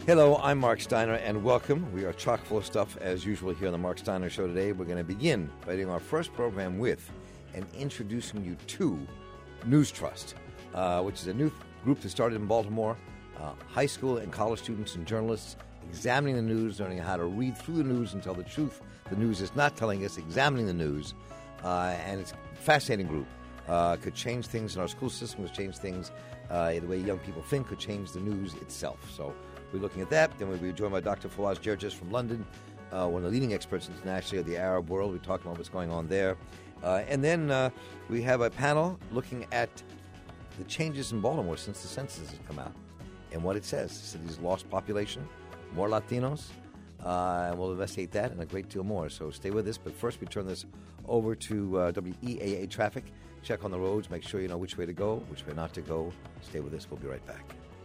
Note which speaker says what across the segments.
Speaker 1: Hello, I'm Mark Steiner, and welcome. We are chock full of stuff, as usual, here on the Mark Steiner Show today. We're going to begin by doing our first program with and introducing you to News Trust, which is a new group that started in Baltimore. High school and college students and journalists examining the news, learning how to read through the news and tell the truth. The news is not telling us, examining the news. And it's a fascinating group. Could change things in our school system, could change things the way young people think, could change the news itself. So we're looking at that. Then we'll be joined by Dr. Fawaz Gerges from London, one of the leading experts internationally of the Arab world. We're talking about what's going on there. And then we have a panel looking at the changes in Baltimore since the census has come out and what it says. The city's lost population, more Latinos, and we'll investigate that and a great deal more. So stay with us. But first, we turn this over to WEAA Traffic. Check on the roads, make sure you know which way to go, which way not to go. Stay with us. We'll be right back.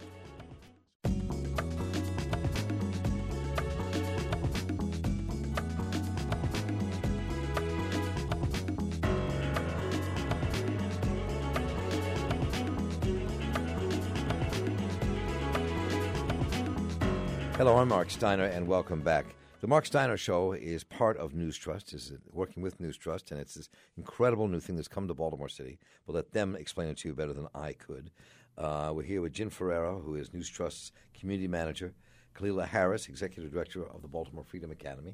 Speaker 1: Hello, I'm Mark Steiner, and welcome back. The Mark Steiner Show is part of News Trust, is working with News Trust, and it's this incredible new thing that's come to Baltimore City. We'll let them explain it to you better than I could. We're here with Jen Ferrero, who is News Trust's community manager, Kalila Harris, executive director of the Baltimore Freedom Academy,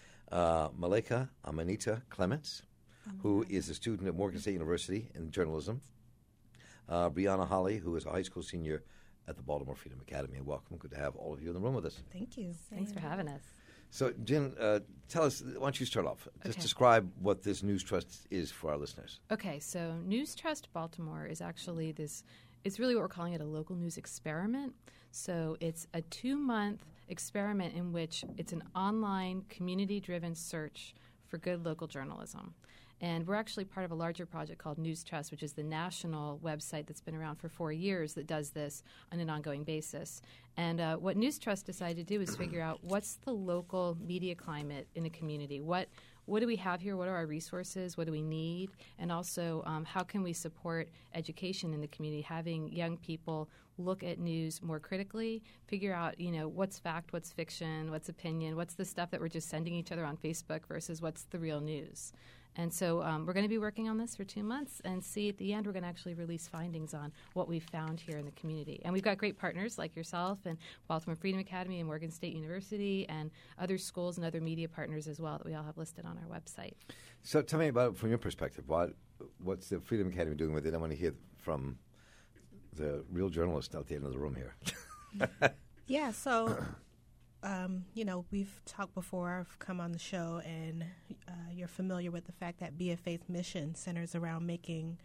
Speaker 1: Malika Amanita Clements, who is a student at Morgan State University in journalism, Brianna Holly, who is a high school senior at the Baltimore Freedom Academy. And welcome. Good to have all of you in the room with us.
Speaker 2: Thank you.
Speaker 3: Thanks for having us.
Speaker 1: So, Jen, tell us, why don't you start off? Just describe what this News Trust is for our listeners.
Speaker 3: Okay, so News Trust Baltimore is actually it's really what we're calling it, a local news experiment. So it's a 2-month experiment in which it's an online, community-driven search for good local journalism. And we're actually part of a larger project called News Trust, which is the national website that's been around for 4 years that does this on an ongoing basis. And what News Trust decided to do is figure out what's the local media climate in a community. What do we have here? What are our resources? What do we need? And also, how can we support education in the community, having young people look at news more critically, figure out, what's fact, what's fiction, what's opinion, what's the stuff that we're just sending each other on Facebook versus what's the real news. And so we're going to be working on this for 2 months and see at the end we're going to actually release findings on what we've found here in the community. And we've got great partners like yourself and Baltimore Freedom Academy and Morgan State University and other schools and other media partners as well that we all have listed on our website.
Speaker 1: So tell me about, from your perspective, what's the Freedom Academy doing with it? I want to hear from the real journalist out the end of the room here.
Speaker 2: Yeah, so... we've talked before. I've come on the show, and you're familiar with the fact that Be a Faith mission centers around making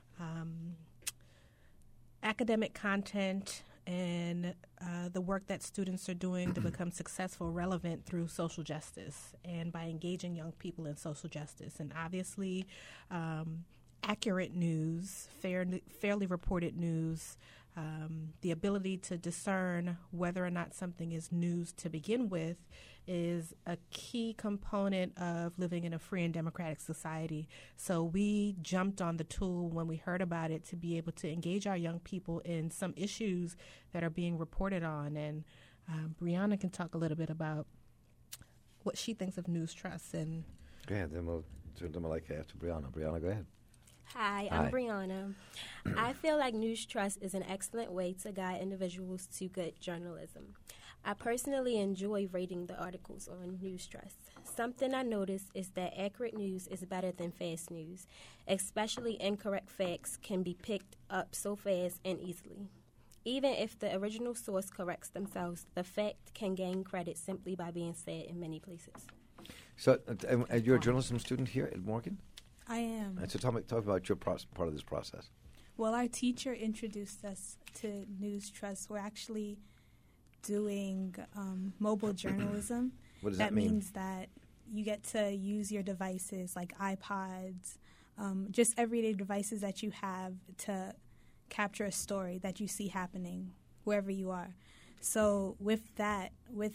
Speaker 2: academic content and the work that students are doing to become successful relevant through social justice and by engaging young people in social justice. And obviously, accurate news, fairly reported news, the ability to discern whether or not something is news to begin with is a key component of living in a free and democratic society. So we jumped on the tool when we heard about it to be able to engage our young people in some issues that are being reported on. And Brianna can talk a little bit about what she thinks of News Trust. And
Speaker 1: go ahead, then we'll turn to Malika after Brianna. Brianna, go ahead.
Speaker 4: Hi, I'm Brianna. I feel like News Trust is an excellent way to guide individuals to good journalism. I personally enjoy reading the articles on News Trust. Something I noticed is that accurate news is better than fast news, especially incorrect facts can be picked up so fast and easily. Even if the original source corrects themselves, the fact can gain credit simply by being said in many places.
Speaker 1: So you're a journalism student here at Morgan?
Speaker 5: I am.
Speaker 1: So talk about your part of this process.
Speaker 5: Well, our teacher introduced us to News Trust. We're actually doing mobile journalism.
Speaker 1: What does that mean?
Speaker 5: That means that you get to use your devices like iPods, just everyday devices that you have to capture a story that you see happening wherever you are. So with that, with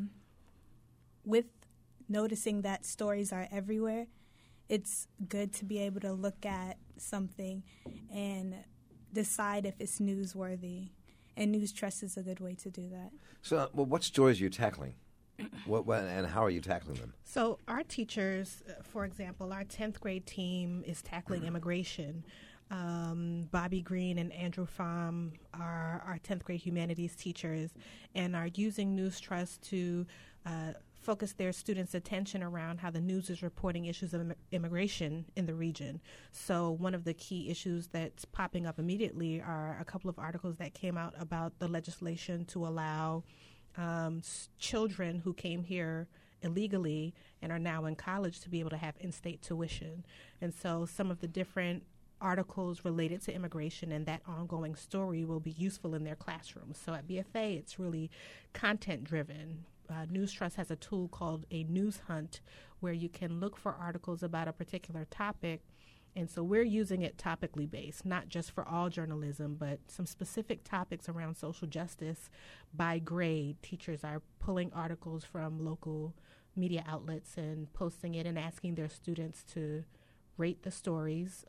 Speaker 5: noticing that stories are everywhere, it's good to be able to look at something and decide if it's newsworthy. and News Trust is a good way to do that.
Speaker 1: So, what stories are you tackling? What and how are you tackling them?
Speaker 2: So our teachers, for example, our 10th grade team is tackling immigration. Bobby Green and Andrew Pham are our 10th grade humanities teachers and are using News Trust to focus their students' attention around how the news is reporting issues of immigration in the region. So one of the key issues that's popping up immediately are a couple of articles that came out about the legislation to allow children who came here illegally and are now in college to be able to have in-state tuition. And so some of the different articles related to immigration and that ongoing story will be useful in their classrooms. So at BFA, it's really content-driven. News Trust has a tool called a news hunt where you can look for articles about a particular topic. And so we're using it topically based, not just for all journalism, but some specific topics around social justice by grade. Teachers are pulling articles from local media outlets and posting it and asking their students to rate the stories,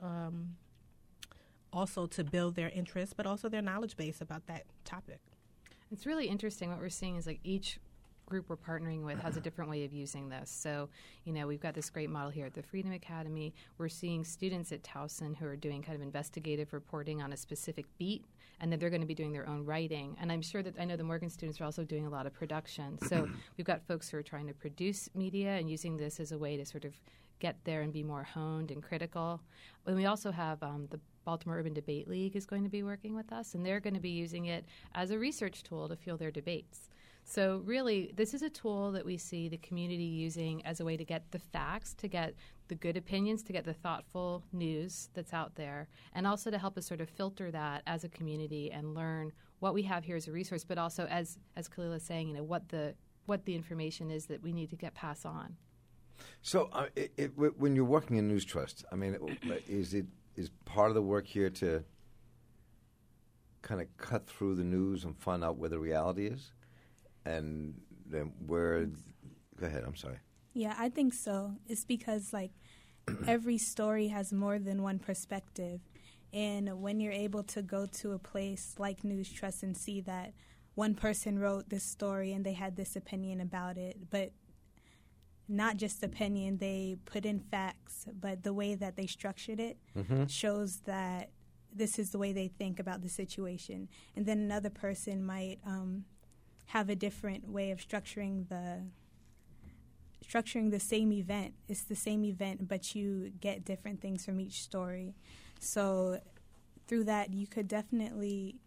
Speaker 2: also to build their interest, but also their knowledge base about that topic.
Speaker 3: It's really interesting. What we're seeing is like each group we're partnering with has a different way of using this. So, we've got this great model here at the Freedom Academy. We're seeing students at Towson who are doing kind of investigative reporting on a specific beat, and then they're going to be doing their own writing. And I'm sure that I know the Morgan students are also doing a lot of production. So we've got folks who are trying to produce media and using this as a way to sort of get there and be more honed and critical. And we also have the Baltimore Urban Debate League is going to be working with us, and they're going to be using it as a research tool to fuel their debates. So really, this is a tool that we see the community using as a way to get the facts, to get the good opinions, to get the thoughtful news that's out there, and also to help us sort of filter that as a community and learn what we have here as a resource, but also, as Khalil is saying, what the information is that we need to get passed on.
Speaker 1: So when you're working in News Trust, I mean, is part of the work here to kind of cut through the news and find out where the reality is? And then where? Go ahead. I'm sorry.
Speaker 5: Yeah, I think so. It's because every story has more than one perspective, and when you're able to go to a place like News Trust and see that one person wrote this story and they had this opinion about it, but not just opinion, they put in facts, but the way that they structured it shows that this is the way they think about the situation. And then another person might have a different way of structuring the same event. It's the same event, but you get different things from each story. So through that, you could definitely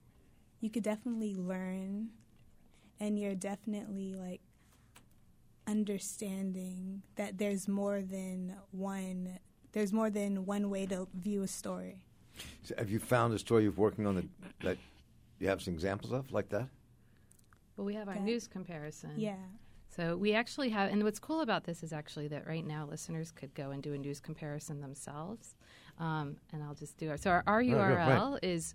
Speaker 5: learn, and you're definitely understanding that there's more than one way to view a story.
Speaker 1: So have you found a story you're working on that you have some examples of like that?
Speaker 3: Well, we have our news comparison.
Speaker 5: Yeah.
Speaker 3: So we actually have, and what's cool about this is actually that right now listeners could go and do a news comparison themselves. And I'll just do it. So our URL is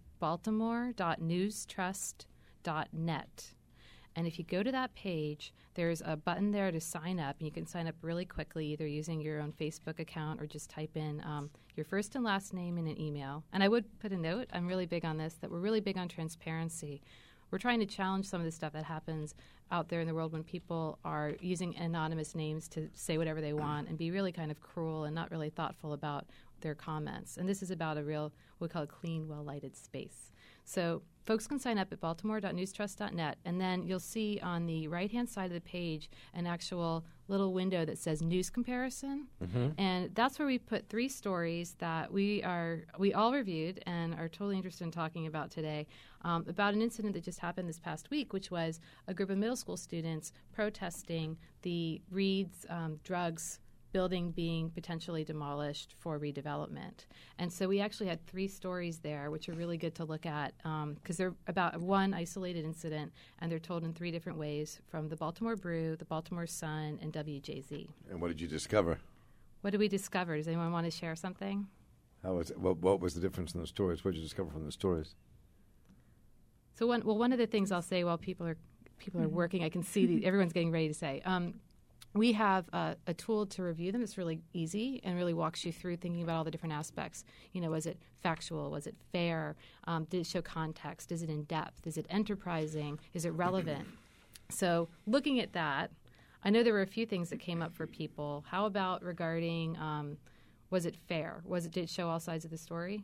Speaker 3: baltimore.newstrust.net. And if you go to that page, there's a button there to sign up, and you can sign up really quickly, either using your own Facebook account or just type in your first and last name in an email. And I would put a note, I'm really big on this, that we're really big on transparency. We're trying to challenge some of the stuff that happens out there in the world when people are using anonymous names to say whatever they want and be really kind of cruel and not really thoughtful about their comments. And this is about a real, what we call a clean, well-lighted space. So folks can sign up at baltimore.newstrust.net, and then you'll see on the right-hand side of the page an actual little window that says news comparison. And that's where we put 3 stories that we all reviewed and are totally interested in talking about today, about an incident that just happened this past week, which was a group of middle school students protesting the Reed's drugs building being potentially demolished for redevelopment. And so we actually had 3 stories there, which are really good to look at because they're about one isolated incident, and they're told in 3 different ways, from the Baltimore Brew, the Baltimore Sun, and WJZ.
Speaker 1: And what did you discover?
Speaker 3: What did we discover? Does anyone want to share something?
Speaker 1: How was it? What was the difference in the stories? What did you discover from the stories?
Speaker 3: So one of the things I'll say while people are working, I can see everyone's getting ready to say. we have a tool to review them. It's really easy and really walks you through thinking about all the different aspects. Was it factual? Was it fair? Did it show context? Is it in depth? Is it enterprising? Is it relevant? So looking at that, I know there were a few things that came up for people. How about regarding, was it fair? Did it show all sides of the story?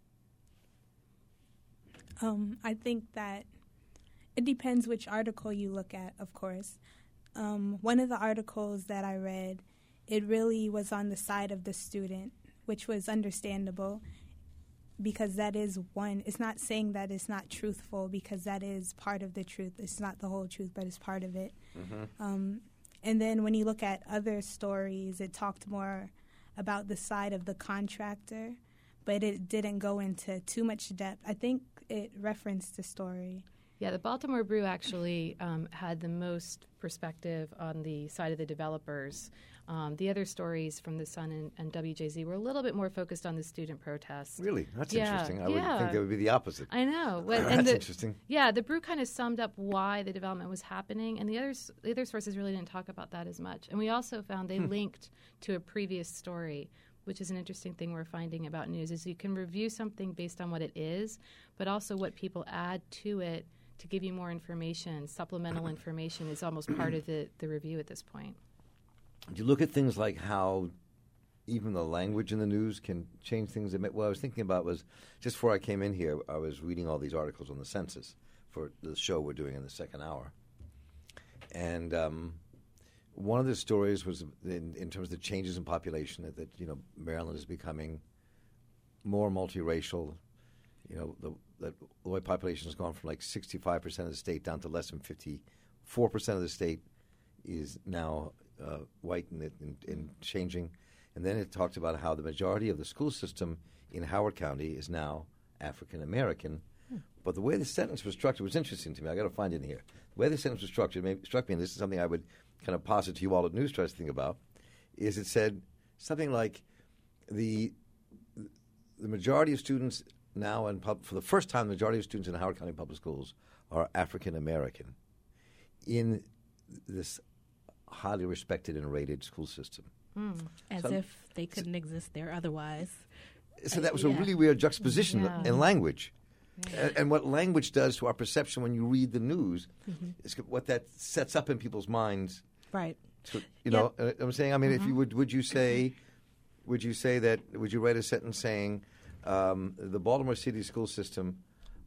Speaker 5: I think that it depends which article you look at, of course. One of the articles that I read, it really was on the side of the student, which was understandable because that is one. It's not saying that it's not truthful because that is part of the truth. It's not the whole truth, but it's part of it. Mm-hmm. And then when you look at other stories, it talked more about the side of the contractor, but it didn't go into too much depth. I think it referenced the story.
Speaker 3: Yeah, the Baltimore Brew actually had the most perspective on the side of the developers. The other stories from The Sun and WJZ were a little bit more focused on the student protests.
Speaker 1: Really? That's interesting. I would think that would be the opposite.
Speaker 3: I know.
Speaker 1: That's interesting.
Speaker 3: Yeah, the Brew kind of summed up why the development was happening, and the other sources really didn't talk about that as much. And we also found they linked to a previous story, which is an interesting thing we're finding about news, is you can review something based on what it is, but also what people add to it to give you more information. Supplemental information is almost part of the review at this point.
Speaker 1: Do you look at things like how even the language in the news can change things? What I was thinking about was, just before I came in here, I was reading all these articles on the census for the show we're doing in the second hour. And one of the stories was in terms of the changes in population, that Maryland is becoming more multiracial. The white population has gone from like 65% of the state down to less than 54% of the state is now white and changing. And then it talked about how the majority of the school system in Howard County is now African American. But the way the sentence was structured was interesting to me. I got to find it in here. The way the sentence was structured struck me, and this is something I would kind of posit to you all at News Trust think about, is it said something like the majority of students now, for the first time, the majority of students in Howard County Public Schools are African American in this highly respected and rated school system.
Speaker 2: As if they couldn't exist there otherwise.
Speaker 1: So that was a really weird juxtaposition in language. Yeah. And what language does to our perception when you read the news is what that sets up in people's minds.
Speaker 2: Right.
Speaker 1: So, I'm saying, I mean, if you would you write a sentence saying, the Baltimore City school system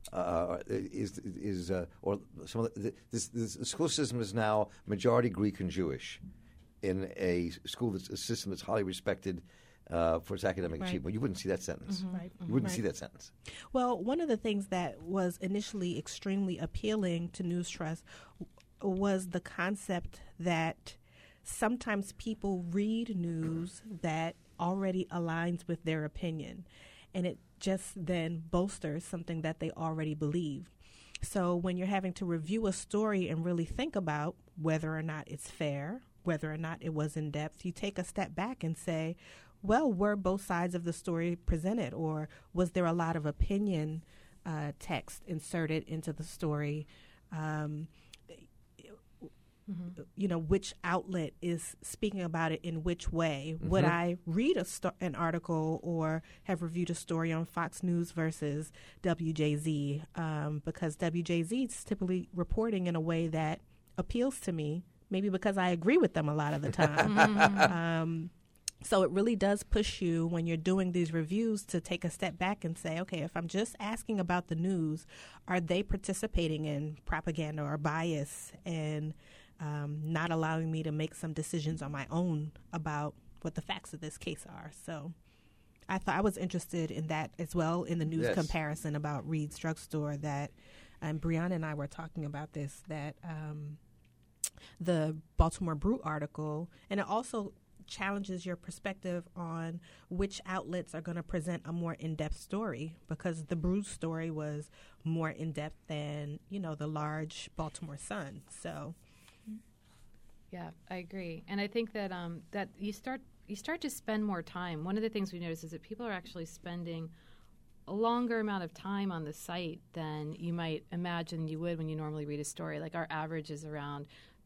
Speaker 1: the school system is now majority Greek and Jewish in a system that's highly respected for its academic achievement. You wouldn't see that sentence.
Speaker 2: Right.
Speaker 1: You wouldn't see that sentence.
Speaker 2: Well, one of the things that was initially extremely appealing to News Trust was the concept that sometimes people read news that already aligns with their opinion, and it just then bolsters something that they already believe. So when you're having to review a story and really think about whether or not it's fair, whether or not it was in depth, you take a step back and say, well, were both sides of the story presented, or was there a lot of opinion text inserted into the story? Which outlet is speaking about it in which way? Mm-hmm. Would I read an article or have reviewed a story on Fox News versus WJZ? Because WJZ is typically reporting in a way that appeals to me, maybe because I agree with them a lot of the time. So it really does push you when you're doing these reviews to take a step back and say, okay, if I'm just asking about the news, are they participating in propaganda or bias and not allowing me to make some decisions on my own about what the facts of this case are? So I thought I was interested in that as well, in the news comparison about Reed's Drugstore, that Brianna and I were talking about this, that the Baltimore Brew article, and it also challenges your perspective on which outlets are going to present a more in-depth story, because the Brew story was more in-depth than, the large Baltimore Sun. So
Speaker 3: yeah, I agree. And I think that that you start to spend more time. One of the things we noticed is that people are actually spending a longer amount of time on the site than you might imagine you would when you normally read a story. Like our average is around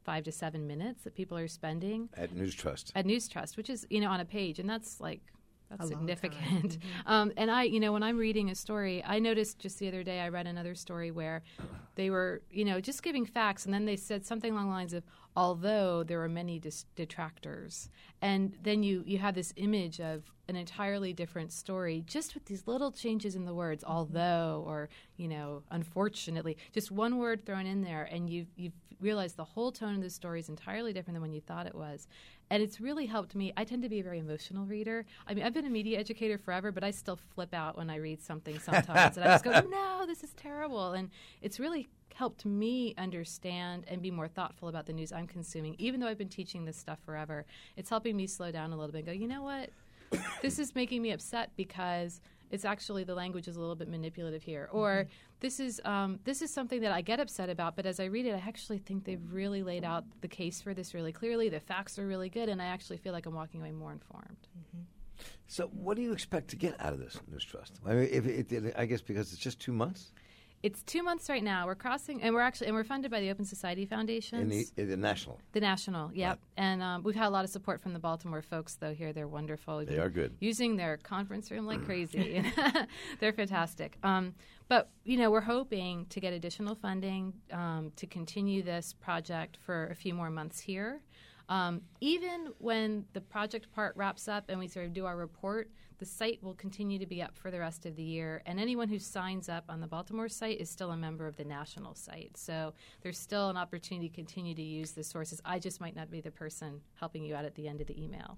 Speaker 3: 5 to 7 minutes that people are spending
Speaker 1: at News Trust.
Speaker 3: At News Trust, which is, on a page, and that's significant.
Speaker 2: Mm-hmm.
Speaker 3: And I, when I'm reading a story, I noticed just the other day I read another story where they were, just giving facts, and then they said something along the lines of, although there are many detractors. And then you have this image of an entirely different story just with these little changes in the words, although, or, unfortunately, just one word thrown in there, and you've realized the whole tone of the story is entirely different than when you thought it was. And it's really helped me. I tend to be a very emotional reader. I mean, I've been a media educator forever, but I still flip out when I read something sometimes. And I just go, no, this is terrible. And it's really helped me understand and be more thoughtful about the news I'm consuming. Even though I've been teaching this stuff forever, it's helping me slow down a little bit and go, you know what? This is making me upset because it's actually the language is a little bit manipulative here. Or this is something that I get upset about, but as I read it, I actually think they've really laid out the case for this really clearly. The facts are really good, and I actually feel like I'm walking away more informed.
Speaker 1: Mm-hmm. So what do you expect to get out of this News Trust? I mean, I guess because it's just 2 months?
Speaker 3: It's 2 months right now. We're crossing, and we're funded by the Open Society Foundation.
Speaker 1: In the national.
Speaker 3: The national, yep.
Speaker 1: Right.
Speaker 3: And we've had a lot of support from the Baltimore folks, though. Here, they're wonderful.
Speaker 1: They are good.
Speaker 3: Using their conference room like crazy. They're fantastic. But we're hoping to get additional funding to continue this project for a few more months here. Even when the project part wraps up and we sort of do our report, the site will continue to be up for the rest of the year. And anyone who signs up on the Baltimore site is still a member of the national site. So there's still an opportunity to continue to use the sources. I just might not be the person helping you out at the end of the email.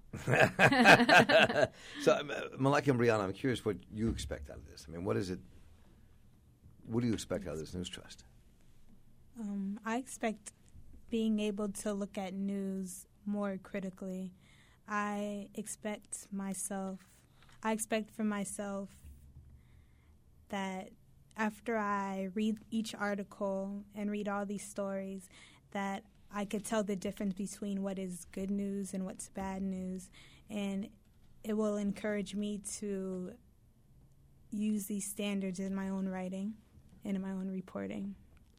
Speaker 1: So, Malika and Brianna, I'm curious what you expect out of this. I mean, what is it? What do you expect out of this News Trust?
Speaker 5: I expect being able to look at news more critically. I expect for myself that after I read each article and read all these stories, that I could tell the difference between what is good news and what's bad news, and it will encourage me to use these standards in my own writing and in my own reporting.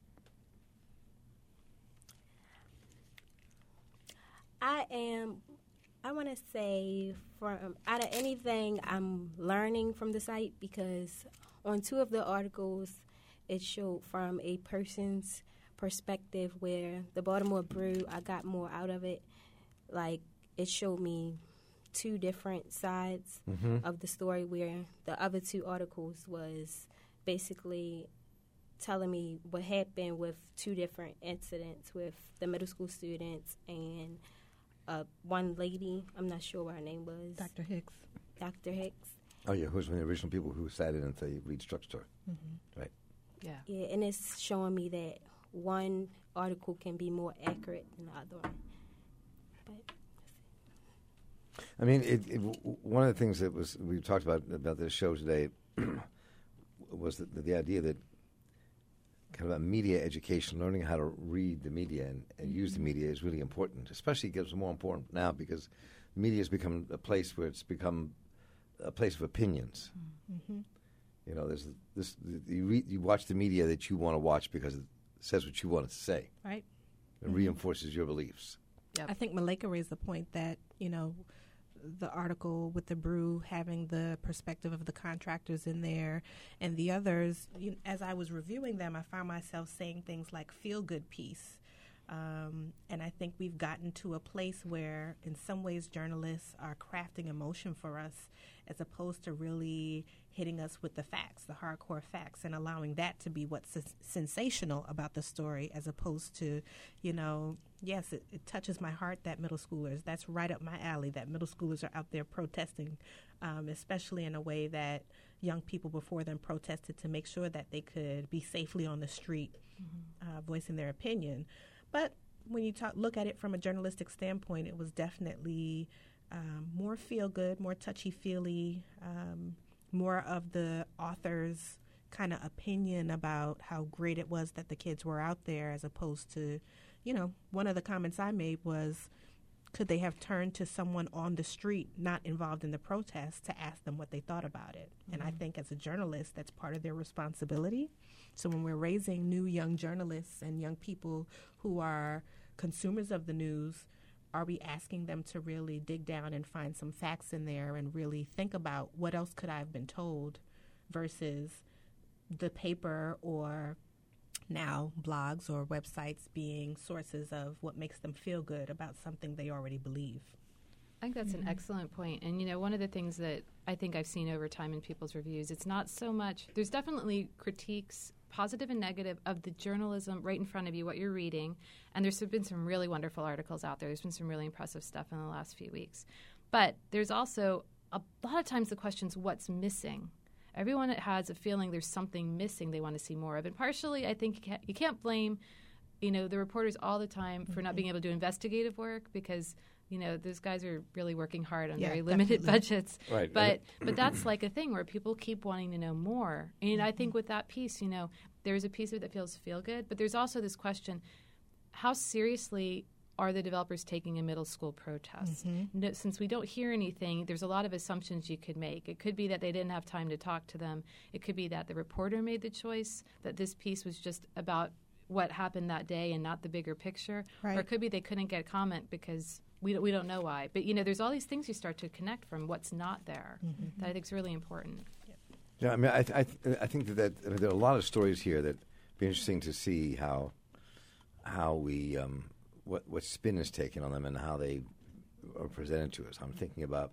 Speaker 4: I want to say out of anything I'm learning from the site, because on 2 of the articles it showed from a person's perspective where the Baltimore Brew, I got more out of it. Like, it showed me 2 different sides of the story, where the other 2 articles was basically telling me what happened with 2 different incidents with the middle school students and one lady, I'm not sure what her name was.
Speaker 2: Dr. Hicks.
Speaker 4: Dr. Hicks.
Speaker 1: Oh, yeah, who's one of the original people who sat in at the Reed's drugstore. Mm-hmm. Right.
Speaker 3: Yeah.
Speaker 4: Yeah, and it's showing me that one article can be more accurate than the other one. But
Speaker 1: I mean, one of the things that we talked about this show today was the idea that kind of a media education, learning how to read the media and use the media is really important. Especially gets more important now because media has become a place where it's become a place of opinions. Mm-hmm. There's this. You watch the media that you want to watch because it says what you want it to say.
Speaker 2: Right.
Speaker 1: It reinforces your beliefs.
Speaker 2: Yep. I think Malika raised the point that the article with the brew having the perspective of the contractors in there and the others, as I was reviewing them, I found myself saying things like feel-good piece. And I think we've gotten to a place where, in some ways, journalists are crafting emotion for us as opposed to really hitting us with the facts, the hardcore facts, and allowing that to be what's sensational about the story as opposed to, yes, it touches my heart that middle schoolers, that's right up my alley, that middle schoolers are out there protesting, especially in a way that young people before them protested to make sure that they could be safely on the street, voicing their opinion. But when you look at it from a journalistic standpoint, it was definitely more feel-good, more touchy-feely, more of the author's kind of opinion about how great it was that the kids were out there, as opposed to, one of the comments I made was, could they have turned to someone on the street not involved in the protest to ask them what they thought about it? Mm-hmm. And I think as a journalist, that's part of their responsibility. So when we're raising new young journalists and young people who are consumers of the news, are we asking them to really dig down and find some facts in there and really think about what else could I have been told versus the paper or now blogs or websites being sources of what makes them feel good about something they already believe?
Speaker 3: I think that's an excellent point. And, one of the things that I think I've seen over time in people's reviews, it's not so much, there's definitely critiques, positive and negative, of the journalism right in front of you, what you're reading. And there's been some really wonderful articles out there. There's been some really impressive stuff in the last few weeks. But there's also a lot of times the question's what's missing. Everyone has a feeling there's something missing they want to see more of. And partially, I think you can't blame, the reporters all the time for not being able to do investigative work because those guys are really working hard on very limited budgets.
Speaker 1: Right.
Speaker 3: But that's like a thing where people keep wanting to know more. And I think with that piece, there's a piece of it that feels feel good, but there's also this question, how seriously are the developers taking a middle school protest? No, since we don't hear anything, there's a lot of assumptions you could make. It could be that they didn't have time to talk to them. It could be that the reporter made the choice, that this piece was just about what happened that day and not the bigger picture.
Speaker 2: Right.
Speaker 3: Or it could be they couldn't get a comment because we don't know why. But, there's all these things you start to connect from what's not there that I think is really important.
Speaker 1: Yeah, I mean, I think that there are a lot of stories here that be interesting to see how we what spin is taken on them and how they are presented to us. I'm thinking about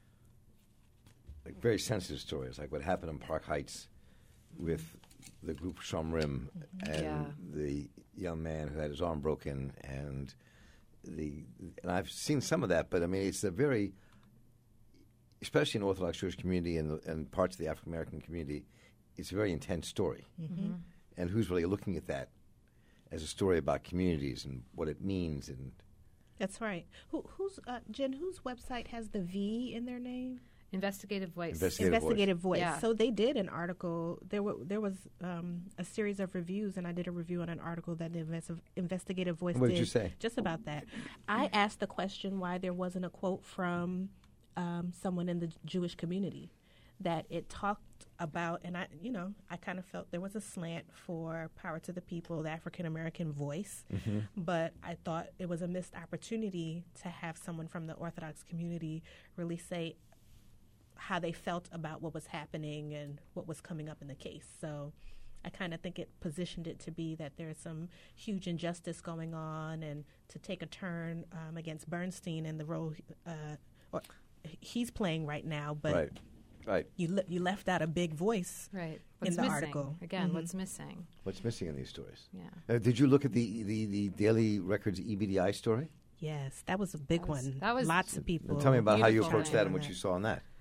Speaker 1: very sensitive stories, like what happened in Park Heights with the group Shomrim and the young man who had his arm broken, and I've seen some of that, but I mean, it's a very, especially in the Orthodox Jewish community and parts of the African American community, it's a very intense story. And who's really looking at that as a story about communities and what it means? And
Speaker 2: that's right. Jen, whose website has the V in their name?
Speaker 3: Investigative Voice.
Speaker 2: Investigative Voice.
Speaker 3: Yeah.
Speaker 2: So they did an article. There was a series of reviews, and I did a review on an article that the Investigative Voice
Speaker 1: what did you say?
Speaker 2: Just about that. I asked the question why there wasn't a quote from someone in the Jewish community that it talked about, and I kind of felt there was a slant for Power to the People, the African American voice, but I thought it was a missed opportunity to have someone from the Orthodox community really say how they felt about what was happening and what was coming up in the case. So I kind of think it positioned it to be that there's some huge injustice going on, and to take a turn against Bernstein and the role he's playing right now, but
Speaker 1: right.
Speaker 2: You left out a big voice
Speaker 3: in
Speaker 2: the
Speaker 3: missing?
Speaker 2: article.
Speaker 3: Again, what's missing?
Speaker 1: What's missing in these stories?
Speaker 3: Yeah.
Speaker 1: Did you look at the Daily Records EBDI story?
Speaker 2: Yes, that was a big one.
Speaker 3: That was
Speaker 2: lots of people.
Speaker 1: Tell me about how you
Speaker 3: Beautiful.
Speaker 1: approached that and what you saw on that.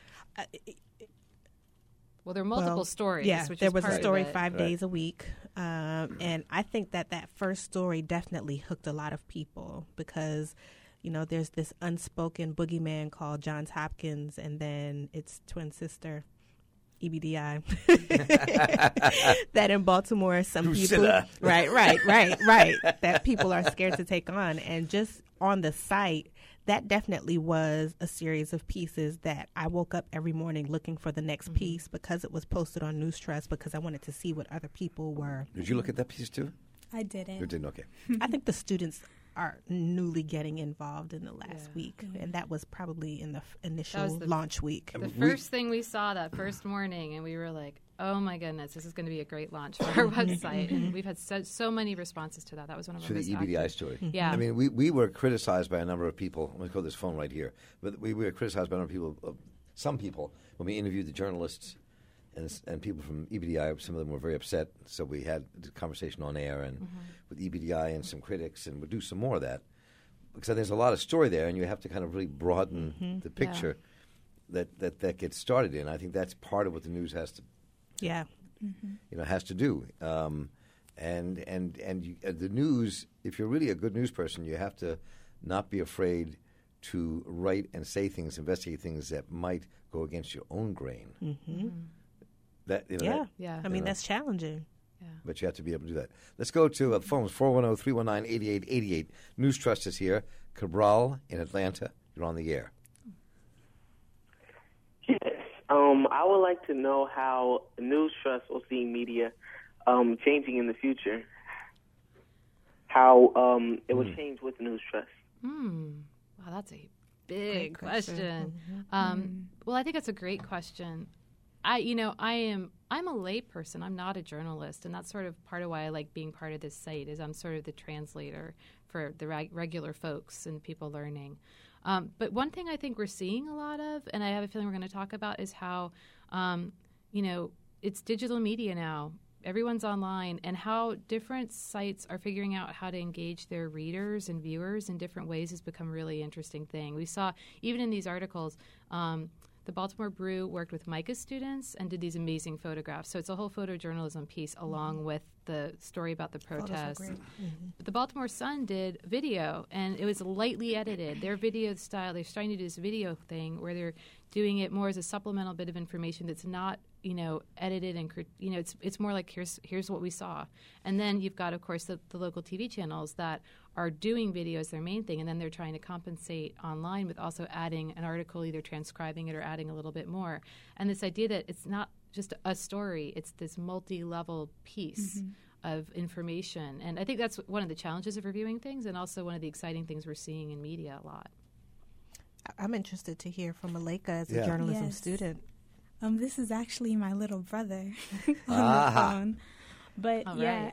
Speaker 3: Well, there are multiple stories.
Speaker 2: Yeah,
Speaker 3: which
Speaker 2: there
Speaker 3: is
Speaker 2: was a
Speaker 3: part
Speaker 2: story
Speaker 3: of it.
Speaker 2: 5 days a week. And I think that first story definitely hooked a lot of people because, there's this unspoken boogeyman called Johns Hopkins, and then its twin sister, EBDI. That in Baltimore, some
Speaker 1: Drusilla.
Speaker 2: people... Right. That people are scared to take on. And just on the site, that definitely was a series of pieces that I woke up every morning looking for the next piece because it was posted on News Trust, because I wanted to see what other people were.
Speaker 1: Did you look at that piece too?
Speaker 5: I didn't.
Speaker 1: You didn't, okay.
Speaker 2: I think the students are newly getting involved in the last week, and that was probably in the initial launch week.
Speaker 3: The first thing we saw that first morning, and we were like, oh my goodness, this is going to be a great launch for our website. And we've had so many responses to that. That was one of our most
Speaker 1: the EBDI
Speaker 3: active.
Speaker 1: story.
Speaker 3: Yeah.
Speaker 1: I mean, we were criticized by a number of people. I'm going to call this phone right here. But we were criticized by a number of people, some people, when we interviewed the journalists and people from EBDI. Some of them were very upset. So we had a conversation on air and with EBDI and some critics, and we'll do some more of that. Because there's a lot of story there, and you have to kind of really broaden the picture that gets started in. I think that's part of what the news has to has to do. And the news, if you're really a good news person, you have to not be afraid to write and say things, investigate things that might go against your own grain.
Speaker 2: I mean, that's challenging.
Speaker 3: Yeah.
Speaker 1: But you have to be able to do that. Let's go to phones, 410-319-8888. News Trust is here. Cabral in Atlanta. You're on the air.
Speaker 6: Yes. I would like to know how News Trust will see media changing in the future. how it was changed with News Trust.
Speaker 3: Wow, that's a big question. Well, I think that's a great question. I'm a lay person. I'm not a journalist, and that's sort of part of why I like being part of this site. Is I'm sort of the translator for the regular folks and people learning. But one thing I think we're seeing a lot of, and I have a feeling we're going to talk about, is how it's digital media now. Everyone's online, and how different sites are figuring out how to engage their readers and viewers in different ways has become a really interesting thing. We saw, even in these articles, the Baltimore Brew worked with MICA students and did these amazing photographs. So it's a whole photojournalism piece along with the story about the protests. But the Baltimore Sun did video, and it was lightly edited. Their video style, they're starting to do this video thing where they're doing it more as a supplemental bit of information that's not edited and it's more like here's what we saw. And then you've got, of course, the local TV channels that are doing video as their main thing, and then they're trying to compensate online with also adding an article, either transcribing it or adding a little bit more. And this idea that it's not just a story, it's this multi-level piece of information. And I think that's one of the challenges of reviewing things, and also one of the exciting things we're seeing in media a lot.
Speaker 2: I'm interested to hear from Malaika as a journalism student.
Speaker 5: This is actually my little brother on the phone. But
Speaker 3: right.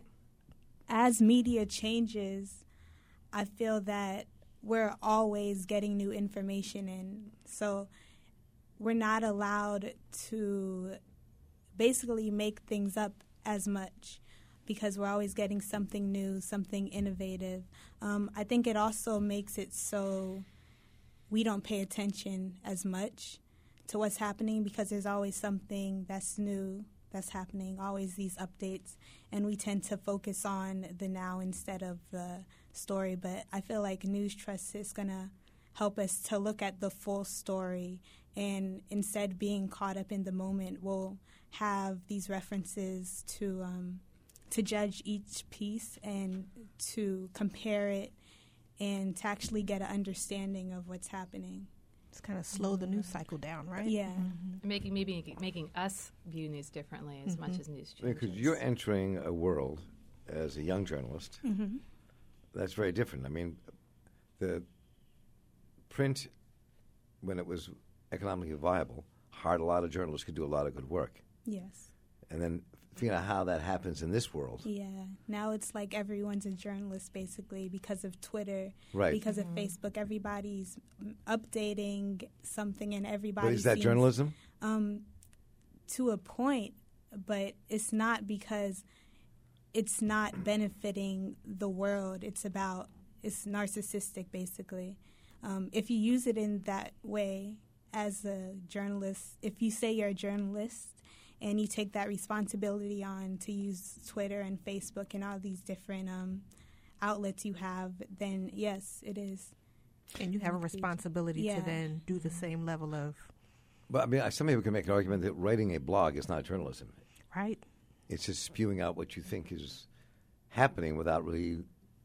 Speaker 5: As media changes, I feel that we're always getting new information in. So we're not allowed to basically make things up as much because we're always getting something new, something innovative. I think it also makes it so we don't pay attention as much to what's happening because there's always something that's new that's happening, always these updates, and we tend to focus on the now instead of the story. But I feel like News Trust is going to help us to look at the full story, and instead being caught up in the moment, we'll have these references to judge each piece and to compare it and to actually get an understanding of what's happening.
Speaker 2: It's kind of slow the news cycle down, right?
Speaker 5: Yeah.
Speaker 3: Making us view news differently as much as news changes.
Speaker 1: Because you're entering a world as a young journalist that's very different. I mean, the print, when it was economically viable, hired a lot of journalists could do a lot of good work.
Speaker 5: Yes.
Speaker 1: And then figuring out how that happens in this world.
Speaker 5: Yeah. Now it's like everyone's a journalist, basically, because of Twitter, because of Facebook. Everybody's updating something, and everybody.
Speaker 1: But is that journalism?
Speaker 5: To a point, but it's not, because it's not benefiting the world. It's narcissistic, basically. If you use it in that way as a journalist, if you say you're a journalist, and you take that responsibility on to use Twitter and Facebook and all these different outlets you have, then yes, it is.
Speaker 2: And you have a responsibility to then do the same level of...
Speaker 1: But I mean, some people can make an argument that writing a blog is not journalism.
Speaker 2: Right.
Speaker 1: It's just spewing out what you think is happening without really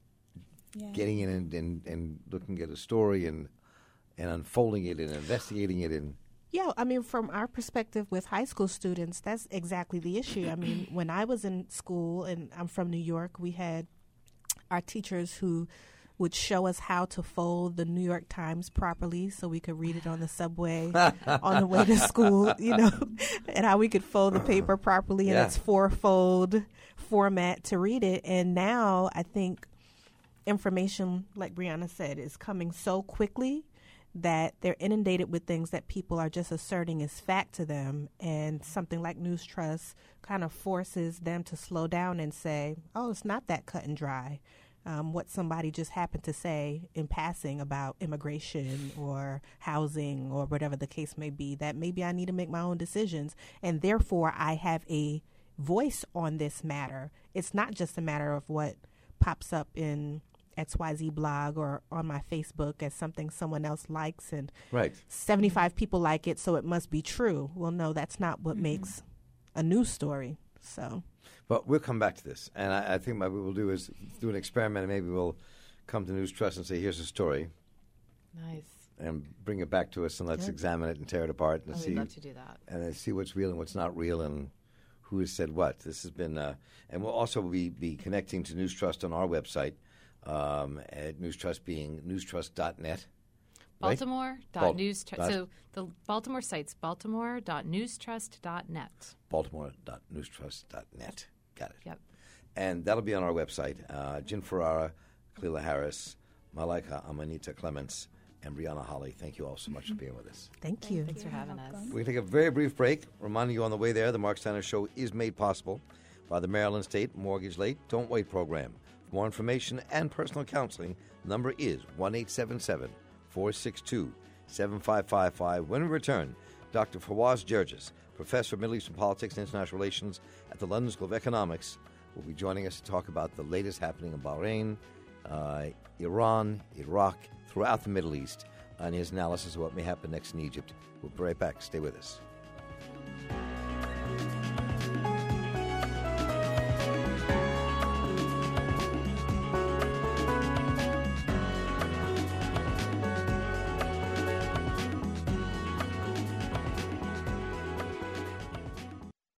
Speaker 1: getting in and looking at a story and unfolding it and investigating it and...
Speaker 2: Yeah, I mean, from our perspective with high school students, that's exactly the issue. I mean, when I was in school, and I'm from New York, we had our teachers who would show us how to fold the New York Times properly so we could read it on the subway on the way to school, and how we could fold the paper properly in its four-fold format to read it. And now I think information, like Brianna said, is coming so quickly that they're inundated with things that people are just asserting as fact to them, and something like News Trust kind of forces them to slow down and say, oh, it's not that cut and dry. What somebody just happened to say in passing about immigration or housing or whatever the case may be, that maybe I need to make my own decisions, and therefore I have a voice on this matter. It's not just a matter of what pops up in XYZ blog or on my Facebook as something someone else likes, and 75 people like it, so it must be true. Well, no, that's not what makes a news story. So,
Speaker 1: but we'll come back to this, and I think what we'll do is do an experiment, and maybe we'll come to News Trust and say, here's a story.
Speaker 3: Nice.
Speaker 1: And bring it back to us, and let's examine it and tear it apart and see.
Speaker 3: We'd love to do that.
Speaker 1: And then see what's real and what's not real, and who has said what. This has been, and we'll also be connecting to News Trust on our website. News Trust being newstrust.net.
Speaker 3: Baltimore.newstrust. So the Baltimore site's baltimore.newstrust.net.
Speaker 1: Baltimore.newstrust.net. Got it.
Speaker 3: Yep.
Speaker 1: And that'll be on our website. Jen Ferrara, Cleela Harris, Malaika Amanita Clements, and Brianna Holly. Thank you all so much for being with us.
Speaker 2: Thank you.
Speaker 3: Thanks for having us.
Speaker 1: We're going to take a very brief break. Reminding you on the way there, the Mark Steiner Show is made possible by the Maryland State Mortgage Late Don't Wait program. For more information and personal counseling, the number is 1-877-462-7555. When we return, Dr. Fawaz Gergis, professor of Middle Eastern politics and international relations at the London School of Economics, will be joining us to talk about the latest happening in Bahrain, Iran, Iraq, throughout the Middle East, and his analysis of what may happen next in Egypt. We'll be right back. Stay with us.